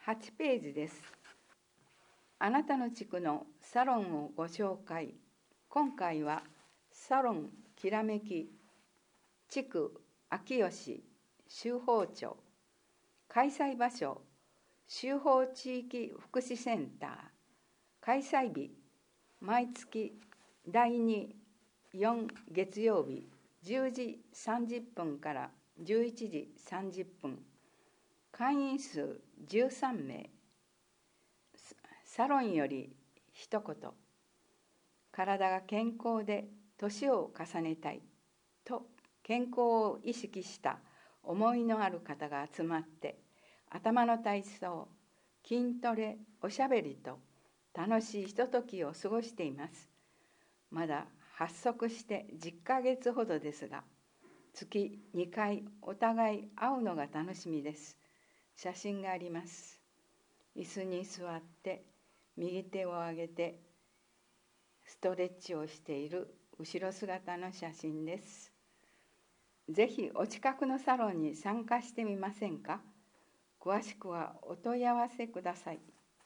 8ページです。あなたの地区のサロンをご紹介。今回はサロンきらめき地区秋吉修法町、開催場所修法地域福祉センター、開催日毎月第2、4月曜日10時30分から11時30分、会員数13名。サロンより一言。体が健康で年を重ねたいと健康を意識した思いのある方が集まって、頭の体操、筋トレ、おしゃべりと楽しいひとときを過ごしています。まだ発足して10ヶ月ほどですが、月2回お互い会うのが楽しみです。写真があります。椅子に座って右手を上げてストレッチをしている後ろ姿の写真です。ぜひお近くのサロンに参加してみませんか？詳しくはお問い合わせください。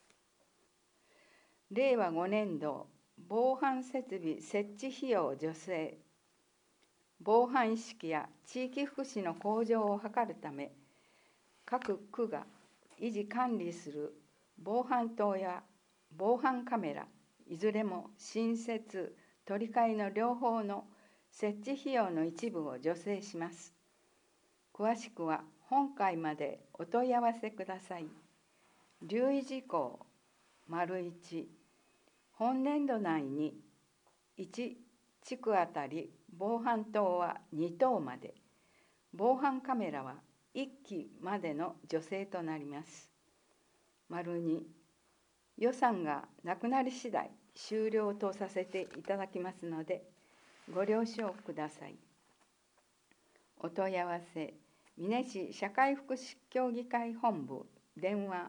令和5年度防犯設備設置費用助成。防犯意識や地域福祉の向上を図るため、各区が維持管理する防犯灯や防犯カメラ、いずれも新設・取り替えの両方の設置費用の一部を助成します。詳しくは本回までお問い合わせください。留意事項 ①、本年度内に1地区あたり防犯灯は2灯まで、防犯カメラは1機までの助成となります。2、予算がなくなり次第終了とさせていただきますのでご了承ください。お問い合わせ、美祢市社会福祉協議会本部、電話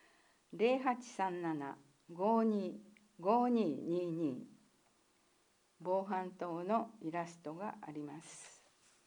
0837-525222、防犯灯のイラストがあります。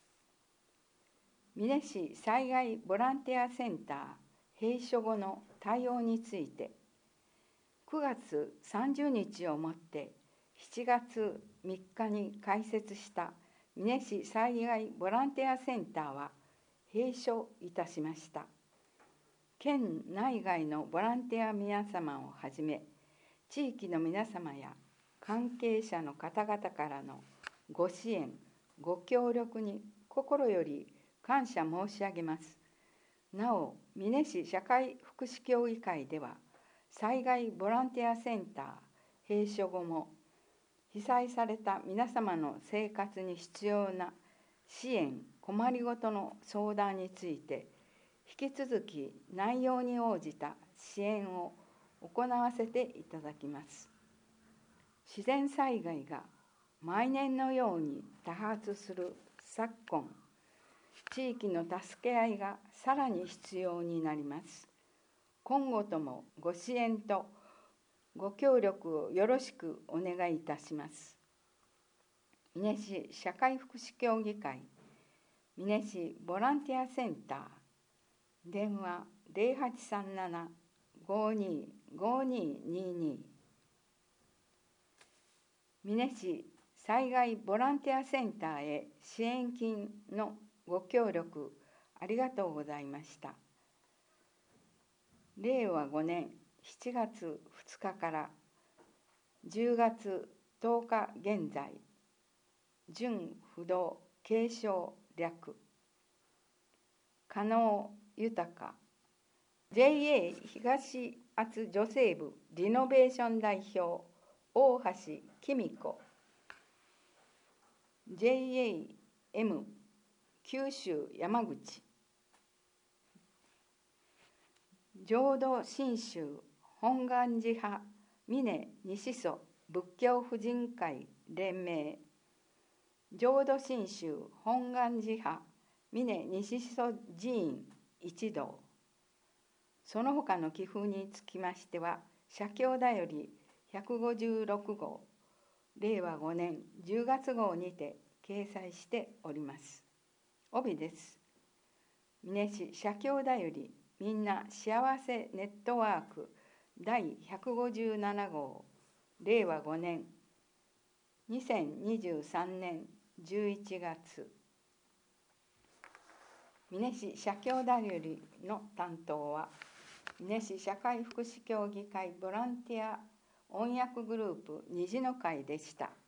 美祢市災害ボランティアセンター閉所後の対応について、9月30日をもって7月3日に開設した美祢市災害ボランティアセンターは閉所いたしました。県内外のボランティア皆様をはじめ、地域の皆様や関係者の方々からのご支援、ご協力に心より感謝申し上げます。なお、美祢市社会福祉協議会では、災害ボランティアセンター閉所後も、被災された皆様の生活に必要な支援・困りごとの相談について、引き続き内容に応じた支援を行わせていただきます。自然災害が毎年のように多発する昨今、地域の助け合いがさらに必要になります。今後ともご支援とご協力をよろしくお願いいたします。美祢市社会福祉協議会美祢市ボランティアセンター、電話0837-525222、美祢市災害ボランティアセンターへ支援金のご協力ありがとうございました。令和5年7月2日から10月10日現在、準不動継承略、加納豊、JA 東厚女性部リノベーション代表、大橋紀美子、JAM 九州山口、浄土真宗本願寺派美祢西蘇仏教婦人会連盟、浄土真宗本願寺派美祢西蘇寺院一同、その他の寄付につきましては、社協だより156号、令和5年10月号にて掲載しております。帯です。美祢市社協だよりみんな幸せネットワーク第157号令和5年2023年11月美祢市社協だよりの担当は美祢市社会福祉協議会ボランティア音訳グループ虹の会でした。